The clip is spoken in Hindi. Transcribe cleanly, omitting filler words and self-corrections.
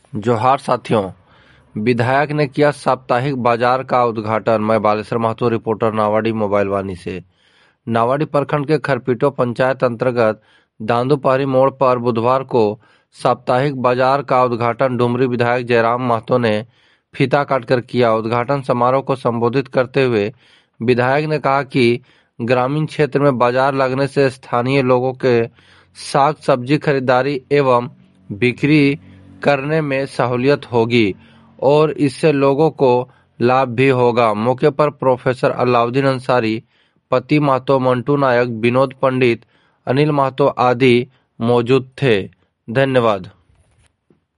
जोहार साथियों, विधायक ने किया साप्ताहिक बाजार का उद्घाटन। मैं बालेश्वर महतो, रिपोर्टर नावाडी मोबाइल वानी से। नावाडी प्रखंड के खरपीटो पंचायत अंतर्गत दांदूपहरी मोड़ पर बुधवार को साप्ताहिक बाजार का उद्घाटन डुमरी विधायक जयराम महतो ने फीता काटकर किया। उद्घाटन समारोह को संबोधित करते हुए विधायक ने कहा कि ग्रामीण क्षेत्र में बाजार लगने से स्थानीय लोगों के साग सब्जी खरीदारी एवं बिक्री करने में सहूलियत होगी और इससे लोगों को लाभ भी होगा। मौके पर प्रोफेसर अलाउद्दीन अंसारी, पति महतो, मंटू नायक, विनोद पंडित, अनिल महतो आदि मौजूद थे। धन्यवाद।